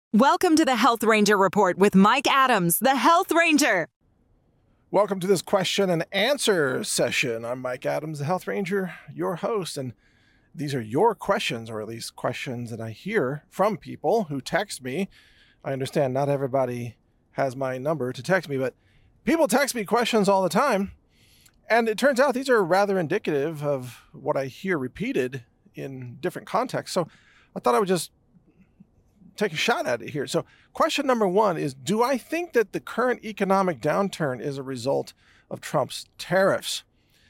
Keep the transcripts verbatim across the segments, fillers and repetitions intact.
Welcome to the Health Ranger Report with Mike Adams, the Health Ranger. Welcome to this question and answer session. I'm Mike Adams, the Health Ranger, your host, and these are your questions, or at least questions that I hear from people who text me. I understand not everybody has my number to text me, but people text me questions all the time, and it turns out these are rather indicative of what I hear repeated in different contexts. So I thought I would just take a shot at it here. So question number one is, do I think that the current economic downturn is a result of Trump's tariffs?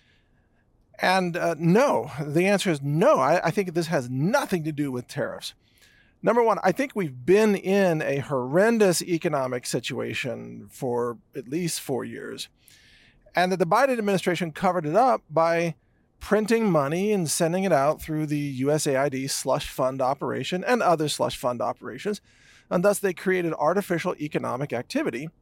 And uh, no, the answer is no. I, I think this has nothing to do with tariffs. Number one, I think we've been in a horrendous economic situation for at least four years, and that the Biden administration covered it up by printing money and sending it out through the U S A I D slush fund operation and other slush fund operations. And thus they created artificial economic activity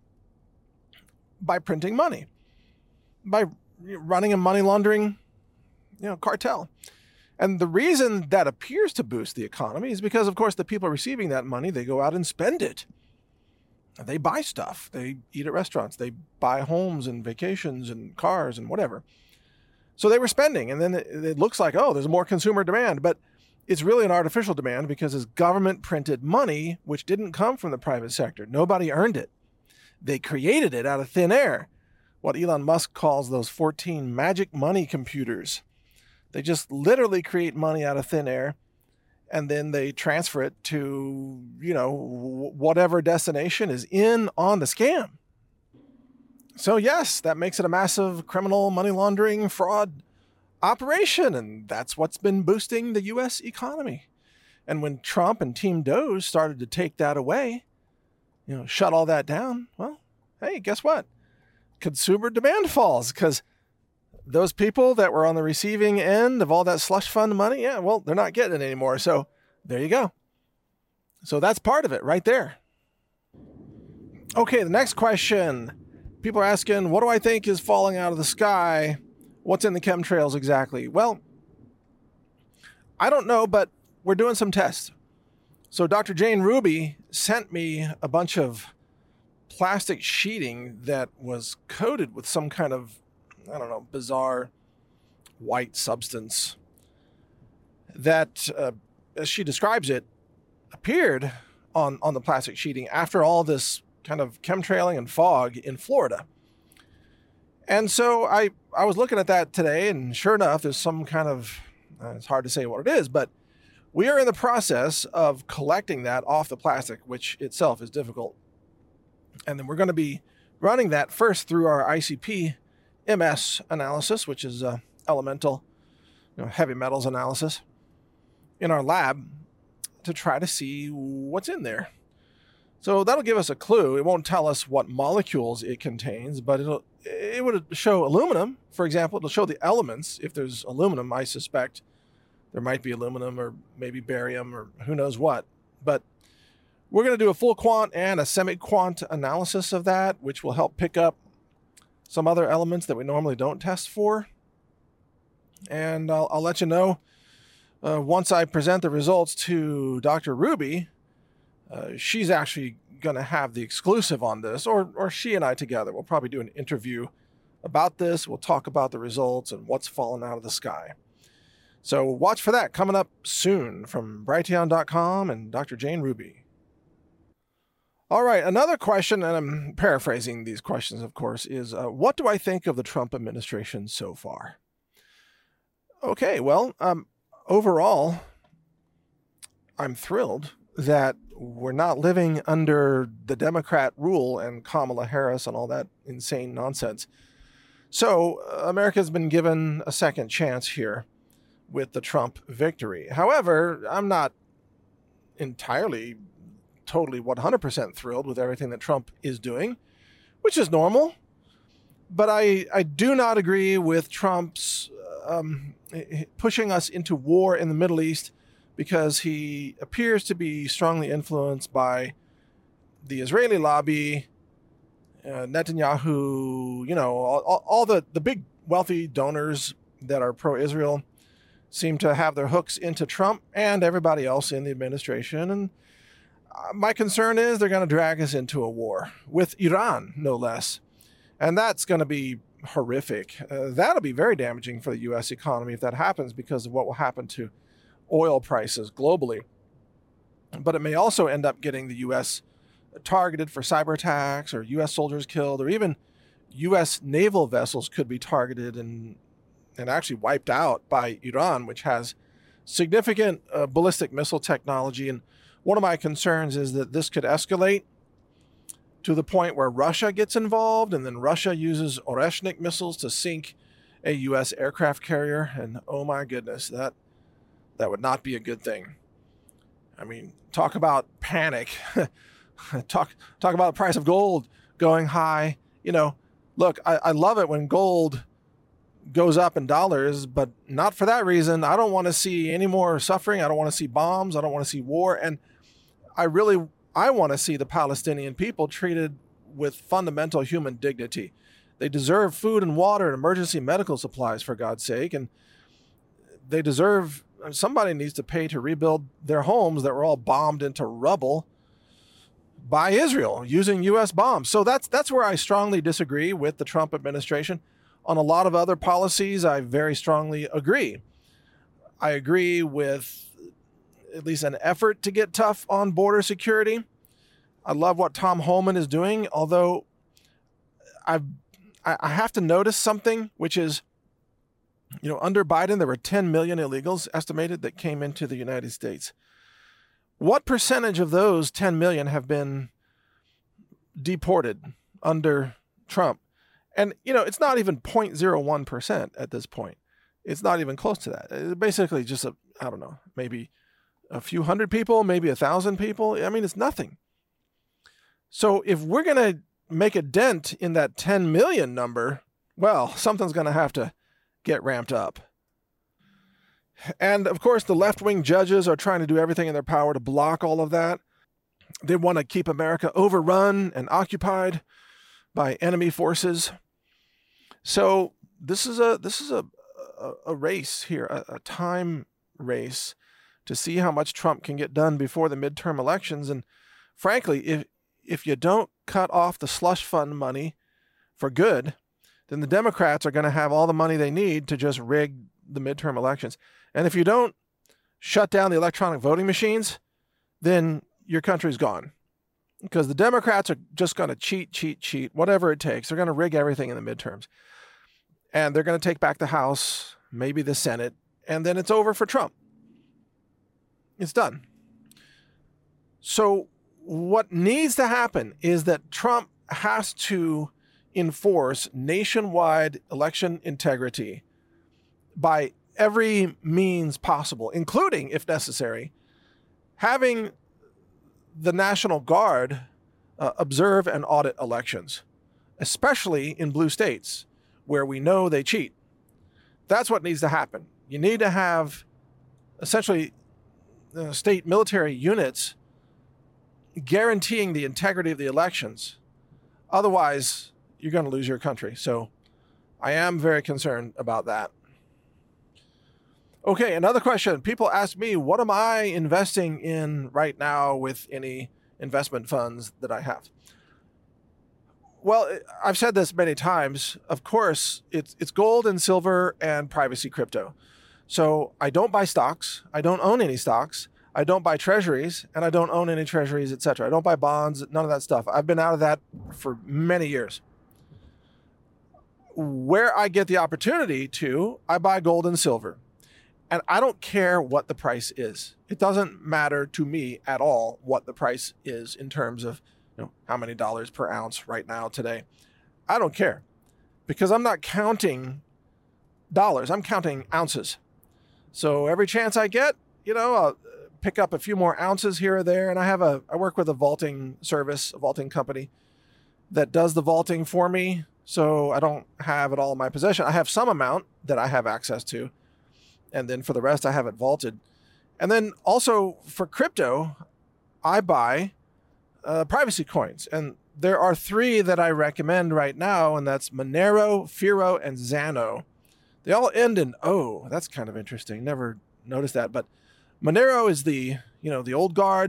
by printing money, by running a money laundering, you know, cartel. And the reason that appears to boost the economy is because, of course, the people receiving that money, they go out and spend it. They buy stuff. They eat at restaurants. They buy homes and vacations and cars and whatever. So they were spending, and then it, it looks like, oh, there's more consumer demand, but it's really an artificial demand because it's government printed money, which didn't come from the private sector. Nobody earned it. They created it out of thin air, what Elon Musk calls those fourteen magic money computers. They just literally create money out of thin air, and then they transfer it to, you know, whatever destination is in on the scam. So yes, that makes it a massive criminal money laundering fraud operation, and that's what's been boosting the U S economy. And when Trump and Team Doge started to take that away, you know, shut all that down, well, hey, guess what? Consumer demand falls because those people that were on the receiving end of all that slush fund money, yeah, well, they're not getting it anymore. So there you go. So that's part of it right there. Okay, the next question. People are asking, what do I think is falling out of the sky? What's in the chemtrails exactly? Well, I don't know, but we're doing some tests. So Doctor Jane Ruby sent me a bunch of plastic sheeting that was coated with some kind of, I don't know, bizarre white substance that, uh, as she describes it, appeared on, on the plastic sheeting after all this kind of chemtrailing and fog in Florida. And so I, I was looking at that today, and sure enough, there's some kind of, uh, it's hard to say what it is, but we are in the process of collecting that off the plastic, which itself is difficult. And then we're going to be running that first through our I C P M S analysis, which is uh, elemental, you know, heavy metals analysis, in our lab to try to see what's in there. So that'll give us a clue. It won't tell us what molecules it contains, but it'll it would show aluminum, for example. It'll show the elements. If there's aluminum, I suspect there might be aluminum or maybe barium or who knows what. But we're going to do a full quant and a semi-quant analysis of that, which will help pick up some other elements that we normally don't test for. And I'll, I'll let you know uh, once I present the results to Doctor Ruby. Uh, she's actually going to have the exclusive on this, or or she and I together. We'll probably do an interview about this. We'll talk about the results and what's fallen out of the sky. So watch for that coming up soon from Brighteon dot com and Doctor Jane Ruby. All right, another question, and I'm paraphrasing these questions, of course, is uh, what do I think of the Trump administration so far? Okay, well, um, overall, I'm thrilled that we're not living under the Democrat rule and Kamala Harris and all that insane nonsense. So uh, America's been given a second chance here with the Trump victory. However, I'm not entirely, totally one hundred percent thrilled with everything that Trump is doing, which is normal. But I, I do not agree with Trump's um, pushing us into war in the Middle East, because he appears to be strongly influenced by the Israeli lobby, uh, Netanyahu, you know, all, all the, the big wealthy donors that are pro-Israel seem to have their hooks into Trump and everybody else in the administration. And Uh, my concern is they're going to drag us into a war with Iran, no less. And that's going to be horrific. Uh, that'll be very damaging for the U S economy if that happens, because of what will happen to oil prices globally. But it may also end up getting the U S targeted for cyber attacks, or U S soldiers killed, or even U S naval vessels could be targeted and and actually wiped out by Iran, which has significant uh, ballistic missile technology. And one of my concerns is that this could escalate to the point where Russia gets involved, and then Russia uses Oreshnik missiles to sink a U S aircraft carrier. And oh my goodness, that that would not be a good thing. I mean, talk about panic. talk talk about the price of gold going high. You know, look, I, I love it when gold goes up in dollars, but not for that reason. I don't want to see any more suffering. I don't want to see bombs. I don't want to see war. And I really, I want to see the Palestinian people treated with fundamental human dignity. They deserve food and water and emergency medical supplies, for God's sake. And they deserve, somebody needs to pay to rebuild their homes that were all bombed into rubble by Israel using U S bombs. So that's that's where I strongly disagree with the Trump administration. On a lot of other policies, I very strongly agree. I agree with at least an effort to get tough on border security. I love what Tom Homan is doing, although I've, I have to notice something, which is, you know, under Biden, there were ten million illegals estimated that came into the United States. What percentage of those ten million have been deported under Trump? And, you know, it's not even zero point zero one percent at this point. It's not even close to that. It's basically just, a, I don't know, maybe a few hundred people, maybe a thousand people. I mean, it's nothing. So if we're going to make a dent in that ten million number, well, something's going to have to get ramped up. And of course, the left-wing judges are trying to do everything in their power to block all of that. They want to keep America overrun and occupied by enemy forces. So this is a this is a a, a race here, a, a time race to see how much Trump can get done before the midterm elections. And frankly, if if you don't cut off the slush fund money for good, then the Democrats are going to have all the money they need to just rig the midterm elections. And if you don't shut down the electronic voting machines, then your country's gone. Because the Democrats are just going to cheat, cheat, cheat, whatever it takes. They're going to rig everything in the midterms. And they're going to take back the House, maybe the Senate, and then it's over for Trump. It's done. So what needs to happen is that Trump has to enforce nationwide election integrity by every means possible, including, if necessary, having the National Guard uh, observe and audit elections, especially in blue states where we know they cheat. That's what needs to happen. You need to have essentially uh, state military units guaranteeing the integrity of the elections. Otherwise, you're going to lose your country. So I am very concerned about that. Okay, another question. People ask me, what am I investing in right now with any investment funds that I have? Well, I've said this many times. Of course, it's it's gold and silver and privacy crypto. So I don't buy stocks. I don't own any stocks. I don't buy treasuries, and I don't own any treasuries, et cetera. I don't buy bonds, none of that stuff. I've been out of that for many years. Where I get the opportunity to, I buy gold and silver. And I don't care what the price is. It doesn't matter to me at all what the price is in terms of, you know, how many dollars per ounce right now today. I don't care because I'm not counting dollars. I'm counting ounces. So every chance I get, you know, I'll pick up a few more ounces here or there. And I have a, I work with a vaulting service, a vaulting company that does the vaulting for me. So I don't have it all in my possession. I have some amount that I have access to. And then for the rest, I have it vaulted. And then also for crypto, I buy uh, privacy coins. And there are three that I recommend right now, and that's Monero, Firo, and Xano. They all end in O. That's kind of interesting. Never noticed that. But Monero is the, you know, the old guard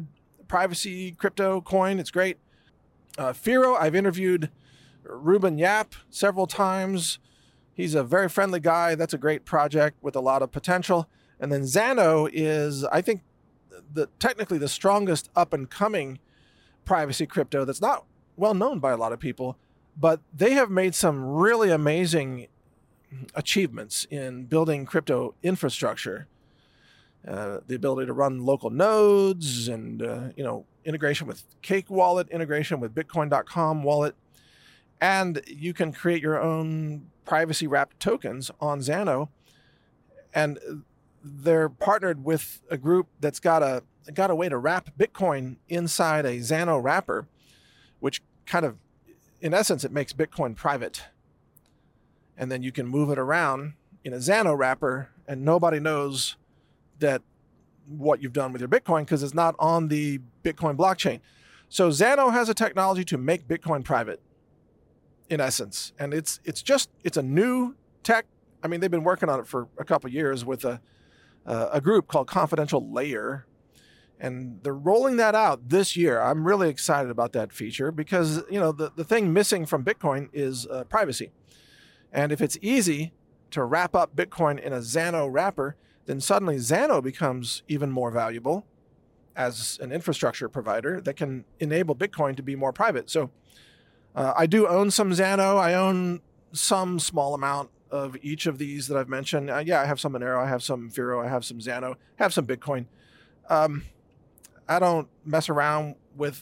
privacy crypto coin. It's great. Uh, Firo, I've interviewed Ruben Yap several times. He's a very friendly guy. That's a great project with a lot of potential. And then Xano is, I think, the technically the strongest up-and-coming privacy crypto that's not well known by a lot of people, but they have made some really amazing achievements in building crypto infrastructure. Uh, the ability to run local nodes and, uh, you know, integration with Cake Wallet, integration with Bitcoin dot com wallet. And you can create your own privacy wrapped tokens on Xano. And they're partnered with a group that's got a, got a way to wrap Bitcoin inside a Xano wrapper, which kind of, in essence, it makes Bitcoin private. And then you can move it around in a Xano wrapper and nobody knows that what you've done with your Bitcoin because it's not on the Bitcoin blockchain. So Xano has a technology to make Bitcoin private, in essence. And it's it's just, it's a new tech. I mean, they've been working on it for a couple of years with a, uh, a group called Confidential Layer. And they're rolling that out this year. I'm really excited about that feature because, you know, the, the thing missing from Bitcoin is uh, privacy. And if it's easy to wrap up Bitcoin in a Xano wrapper, then suddenly Xano becomes even more valuable as an infrastructure provider that can enable Bitcoin to be more private. So uh, I do own some Xano. I own some small amount of each of these that I've mentioned. Uh, yeah, I have some Monero. I have some Firo. I have some Xano. I have some Bitcoin. Um, I don't mess around with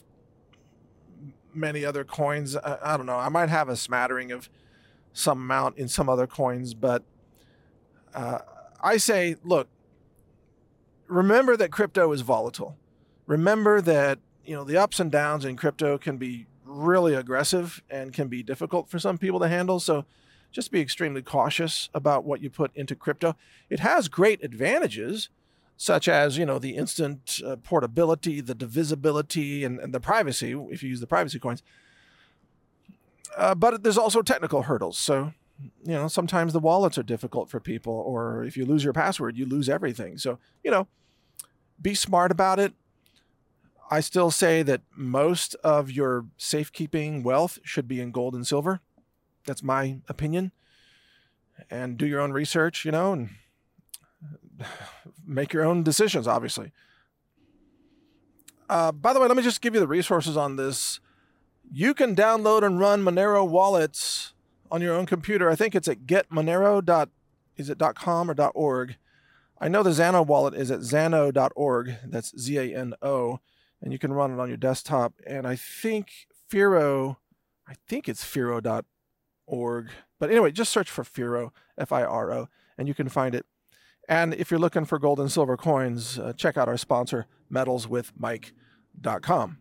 many other coins. I, I don't know. I might have a smattering of some amount in some other coins, but uh, I say, look, remember that crypto is volatile. Remember that, you know, the ups and downs in crypto can be really aggressive and can be difficult for some people to handle. So just be extremely cautious about what you put into crypto. It has great advantages, such as, you know, the instant uh, portability, the divisibility, and, and the privacy, if you use the privacy coins. Uh, but there's also technical hurdles. So, you know, sometimes the wallets are difficult for people, or if you lose your password, you lose everything. So, you know, be smart about it. I still say that most of your safekeeping wealth should be in gold and silver. That's my opinion. And do your own research, you know, and make your own decisions, obviously. Uh, by the way, let me just give you the resources on this. You can download and run Monero wallets on your own computer. I think it's at getmonero. Is it .com or .org? I know the Xano wallet is at xano dot org. That's Z A N O. And you can run it on your desktop. And I think Firo, I think it's firo dot org. But anyway, just search for Firo, F I R O, and you can find it. And if you're looking for gold and silver coins, uh, check out our sponsor, metals with mike dot com.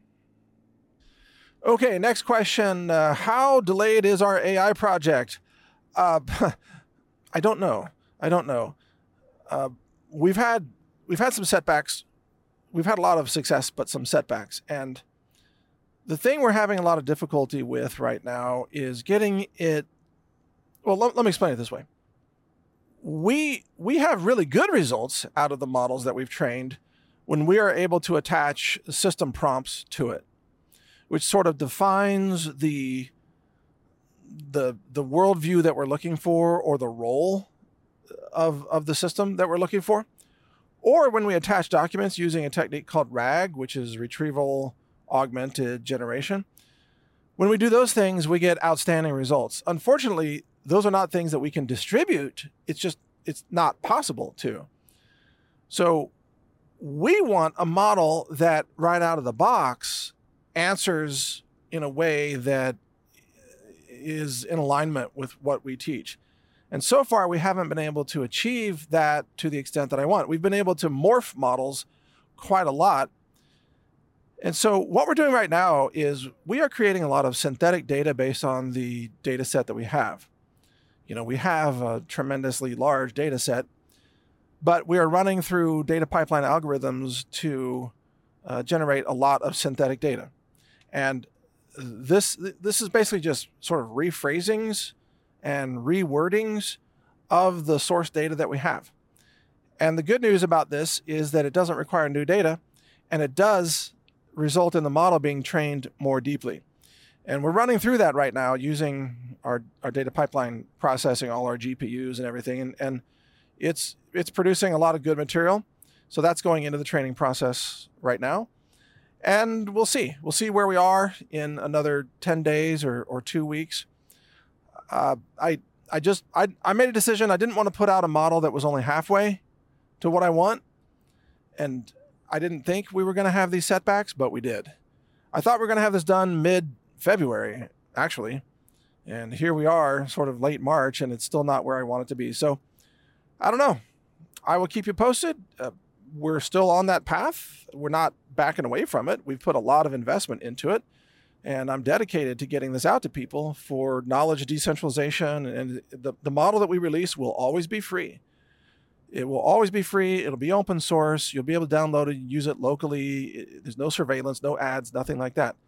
Okay, next question. Uh, how delayed is our A I project? Uh, I don't know. I don't know. Uh, we've had we've had some setbacks. We've had a lot of success, but some setbacks. And the thing we're having a lot of difficulty with right now is getting it. Well, let, let me explain it this way. We we have really good results out of the models that we've trained when we are able to attach system prompts to it, which sort of defines the the the worldview that we're looking for, or the role of of the system that we're looking for. Or when we attach documents using a technique called RAG, which is retrieval augmented generation. When we do those things, we get outstanding results. Unfortunately, those are not things that we can distribute. It's just, it's not possible to. So we want a model that right out of the box answers in a way that is in alignment with what we teach. And so far, we haven't been able to achieve that to the extent that I want. We've been able to morph models quite a lot. And so what we're doing right now is we are creating a lot of synthetic data based on the data set that we have. You know, we have a tremendously large data set, but we are running through data pipeline algorithms to uh, generate a lot of synthetic data. And this, this is basically just sort of rephrasings and rewordings of the source data that we have. And the good news about this is that it doesn't require new data, and it does result in the model being trained more deeply. And we're running through that right now using our, our data pipeline processing, all our G P Us and everything. And, and it's, it's producing a lot of good material. So that's going into the training process right now. And we'll see. We'll see where we are in another ten days or, or two weeks. Uh, I I just I, I made a decision. I didn't want to put out a model that was only halfway to what I want. And I didn't think we were going to have these setbacks, but we did. I thought we were going to have this done mid-February, actually. And here we are, sort of late March, and it's still not where I want it to be. So I don't know. I will keep you posted. Uh, we're still on that path. We're not backing away from it. We've put a lot of investment into it. And I'm dedicated to getting this out to people for knowledge decentralization. And the, the model that we release will always be free. It will always be free. It'll be open source. You'll be able to download it and use it locally. There's no surveillance, no ads, nothing like that.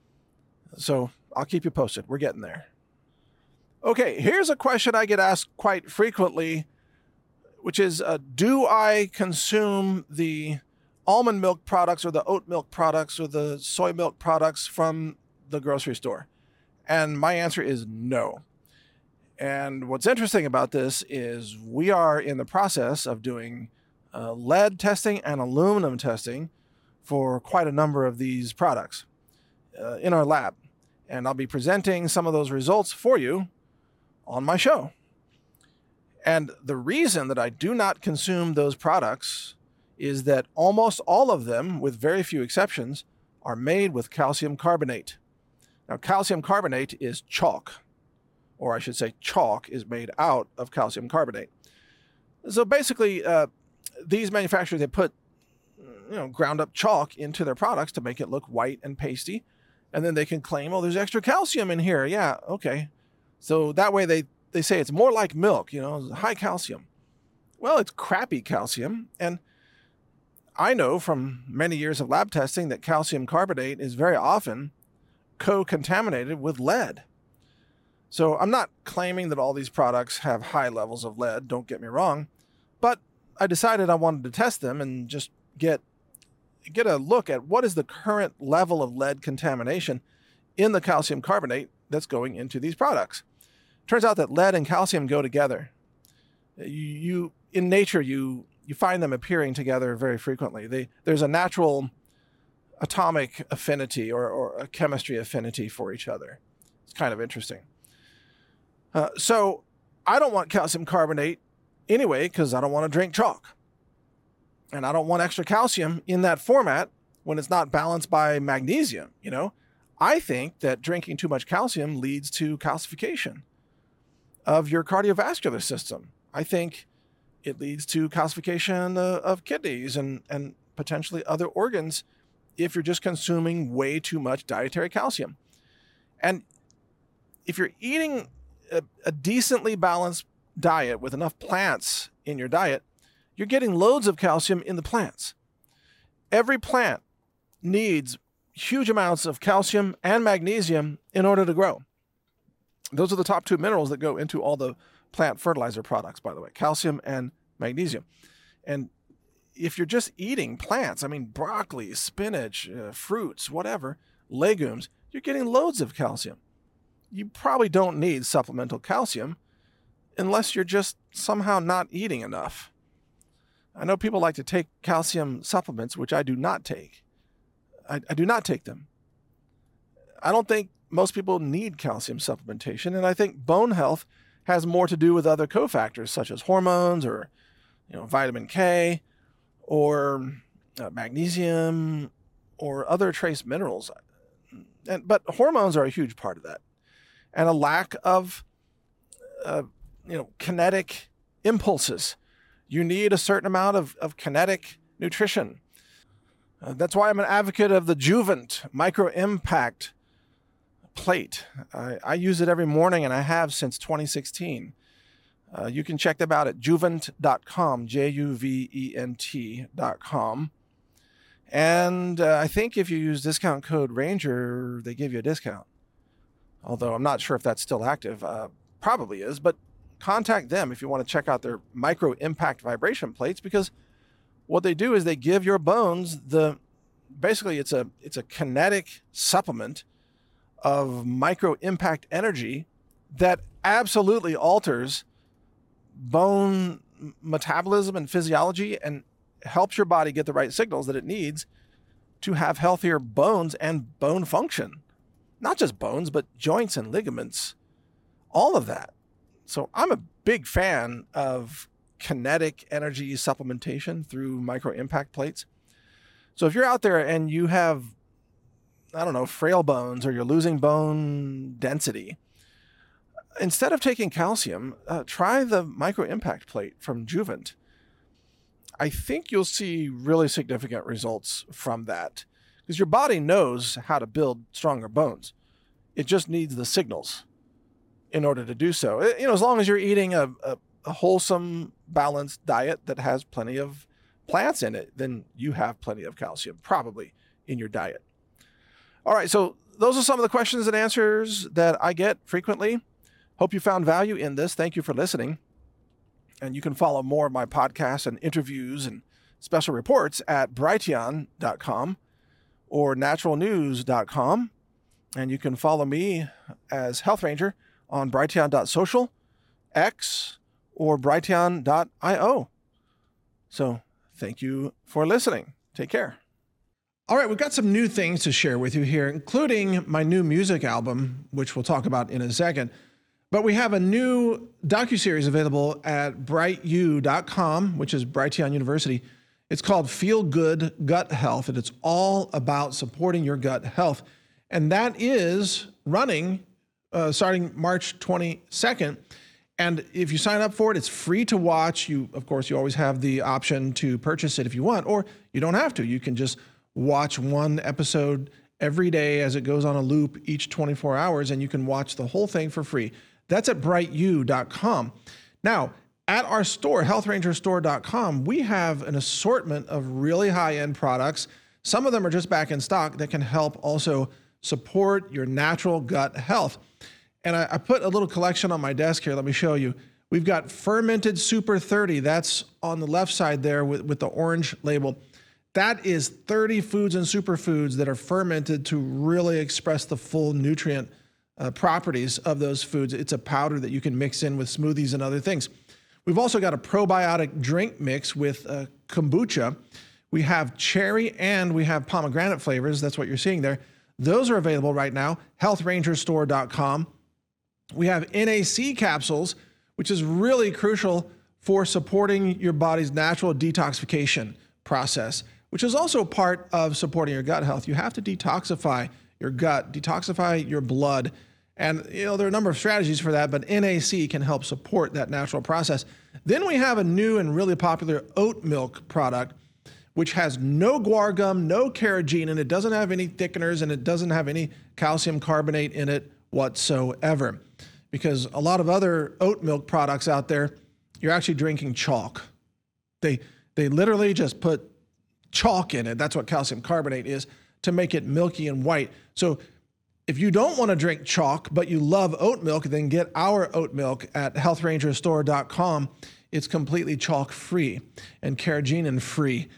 So I'll keep you posted. We're getting there. Okay, here's a question I get asked quite frequently, which is, uh, do I consume the almond milk products or the oat milk products or the soy milk products from the grocery store? And my answer is no. And what's interesting about this is we are in the process of doing uh, lead testing and aluminum testing for quite a number of these products uh, in our lab. And I'll be presenting some of those results for you on my show. And the reason that I do not consume those products is that almost all of them, with very few exceptions, are made with calcium carbonate. Now, calcium carbonate is chalk, or I should say chalk is made out of calcium carbonate. So basically, uh, these manufacturers, they put you know, ground up chalk into their products to make it look white and pasty. And then they can claim, oh, there's extra calcium in here. Yeah, okay. So that way they, they say it's more like milk, you know, high calcium. Well, it's crappy calcium. And I know from many years of lab testing that calcium carbonate is very often co-contaminated with lead. So I'm not claiming that all these products have high levels of lead, don't get me wrong, but I decided I wanted to test them and just get get a look at what is the current level of lead contamination in the calcium carbonate that's going into these products. Turns out that lead and calcium go together. You, you in nature, you you find them appearing together very frequently. They, there's a natural atomic affinity or, or a chemistry affinity for each other. It's kind of interesting. Uh, so I don't want calcium carbonate anyway because I don't want to drink chalk. And I don't want extra calcium in that format when it's not balanced by magnesium, you know? I think that drinking too much calcium leads to calcification of your cardiovascular system. I think it leads to calcification uh, of kidneys and, and potentially other organs if you're just consuming way too much dietary calcium. And if you're eating a, a decently balanced diet with enough plants in your diet, you're getting loads of calcium in the plants. Every plant needs huge amounts of calcium and magnesium in order to grow. Those are the top two minerals that go into all the plant fertilizer products, by the way, calcium and magnesium. And if you're just eating plants, I mean, broccoli, spinach, uh, fruits, whatever, legumes, you're getting loads of calcium. You probably don't need supplemental calcium unless you're just somehow not eating enough. I know people like to take calcium supplements, which I do not take. I, I do not take them. I don't think most people need calcium supplementation, and I think bone health has more to do with other cofactors such as hormones or, you know, vitamin K or uh, magnesium or other trace minerals. And, but hormones are a huge part of that, and a lack of, uh, you know, kinetic impulses. You need a certain amount of, of kinetic nutrition. Uh, that's why I'm an advocate of the Juvent Micro Impact plate. I, I use it every morning, and I have since twenty sixteen. Uh, you can check them out at juvent dot com, J U V E N T dot com. And uh, I think if you use discount code Ranger, they give you a discount. Although I'm not sure if that's still active. Uh, probably is, but contact them if you want to check out their micro impact vibration plates, because what they do is they give your bones the basically it's a it's a kinetic supplement of micro impact energy that absolutely alters bone metabolism and physiology and helps your body get the right signals that it needs to have healthier bones and bone function. Not just bones, but joints and ligaments, all of that. So I'm a big fan of kinetic energy supplementation through micro impact plates. So if you're out there and you have, I don't know, frail bones or you're losing bone density, instead of taking calcium, uh, try the micro impact plate from Juvent. I think you'll see really significant results from that because your body knows how to build stronger bones. It just needs the signals in order to do so. You know, as long as you're eating a, a, a wholesome, balanced diet that has plenty of plants in it, then you have plenty of calcium probably in your diet. All right, so those are some of the questions and answers that I get frequently. Hope you found value in this. Thank you for listening. And you can follow more of my podcasts and interviews and special reports at Brighteon dot com or natural news dot com. And you can follow me as Health Ranger on Brighteon dot social, X, or Brighteon dot io. So thank you for listening. Take care. All right, we've got some new things to share with you here, including my new music album, which we'll talk about in a second. But we have a new docuseries available at Bright U dot com, which is Brighteon University. It's called Feel Good Gut Health, and it's all about supporting your gut health. And that is running uh, starting March twenty-second. And if you sign up for it, it's free to watch. You, of course, you always have the option to purchase it if you want, or you don't have to. You can just watch one episode every day as it goes on a loop each twenty-four hours, and you can watch the whole thing for free. That's at Bright U dot com. Now, at our store, health ranger store dot com, we have an assortment of really high-end products. Some of them are just back in stock that can help also support your natural gut health. And I, I put a little collection on my desk here. Let me show you. We've got Fermented Super thirty. That's on the left side there with, with the orange label. That is thirty foods and superfoods that are fermented to really express the full nutrient uh, properties of those foods. It's a powder that you can mix in with smoothies and other things. We've also got a probiotic drink mix with uh, kombucha. We have cherry and we have pomegranate flavors. That's what you're seeing there. Those are available right now, health ranger store dot com. We have N A C capsules, which is really crucial for supporting your body's natural detoxification process, which is also part of supporting your gut health. You have to detoxify your gut, detoxify your blood. And you know there are a number of strategies for that, but N A C can help support that natural process. Then we have a new and really popular oat milk product, which has no guar gum, no carrageenan, and it doesn't have any thickeners, and it doesn't have any calcium carbonate in it whatsoever. Because a lot of other oat milk products out there, you're actually drinking chalk. They they literally just put chalk in it. That's what calcium carbonate is, to make it milky and white. So if you don't want to drink chalk, but you love oat milk, then get our oat milk at health ranger store dot com. It's completely chalk free and carrageenan free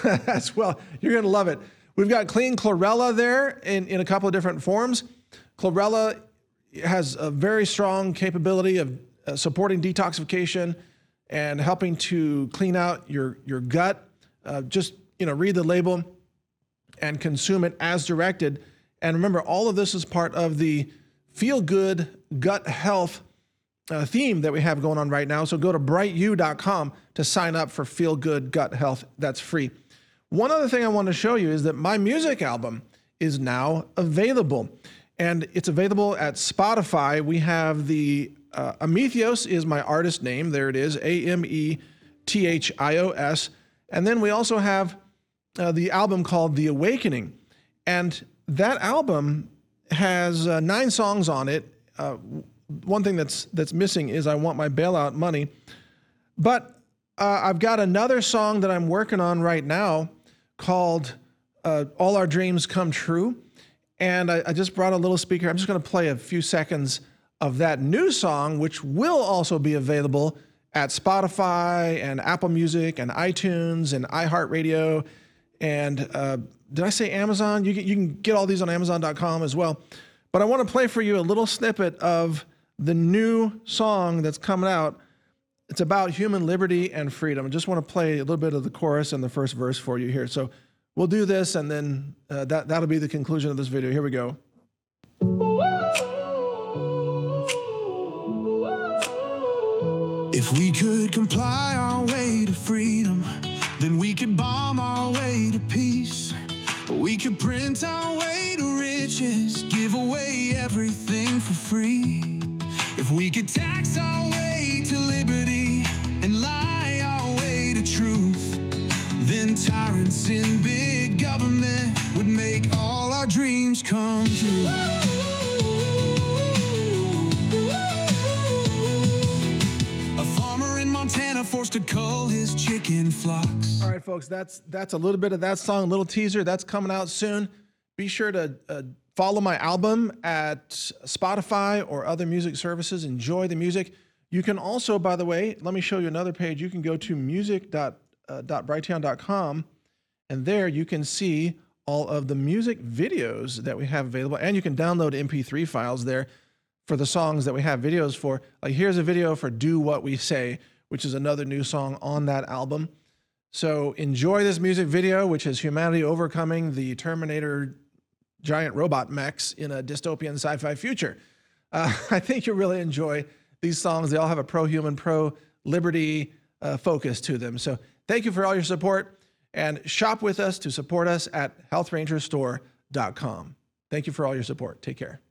as well. You're going to love it. We've got clean chlorella there in, in a couple of different forms. Chlorella has a very strong capability of uh, supporting detoxification and helping to clean out your, your gut. Uh, just, you know, read the label and consume it as directed. And remember, all of this is part of the Feel Good Gut Health uh, theme that we have going on right now. So go to bright u dot com to sign up for Feel Good Gut Health. That's free. One other thing I want to show you is that my music album is now available. And it's available at Spotify. We have the uh, Amethios is my artist name. There it is, A M E T H I O S. And then we also have uh, the album called The Awakening. And that album has uh, nine songs on it. Uh, one thing that's that's missing is I Want My Bailout Money. But uh, I've got another song that I'm working on right now called uh, All Our Dreams Come True. And I, I just brought a little speaker. I'm just going to play a few seconds of that new song, which will also be available at Spotify and Apple Music and iTunes and iHeartRadio and uh, did I say Amazon? You can, you can get all these on Amazon dot com as well. But I want to play for you a little snippet of the new song that's coming out. It's about human liberty and freedom. I just want to play a little bit of the chorus and the first verse for you here. So we'll do this, and then uh, that, that'll be the conclusion of this video. Here we go. If we could comply our way to freedom, then we could bomb our way to peace. We could print our way to riches, give away everything for free. If we could tax our way to liberty and lie our way to truth, then tyrants in big government would make all our dreams come true. A farmer in Montana forced to cull his chicken flocks. All right, folks, that's that's a little bit of that song, a little teaser. That's coming out soon. Be sure to uh, follow my album at Spotify or other music services. Enjoy the music. You can also, by the way, let me show you another page. You can go to music dot brighteon dot com, and there you can see all of the music videos that we have available, and you can download M P three files there for the songs that we have videos for. Like here's a video for Do What We Say, which is another new song on that album. So enjoy this music video, which is humanity overcoming the Terminator giant robot mechs in a dystopian sci-fi future. Uh, I think you'll really enjoy these songs. They all have a pro-human, pro-liberty uh, focus to them. So thank you for all your support, and shop with us to support us at health ranger store dot com. Thank you for all your support. Take care.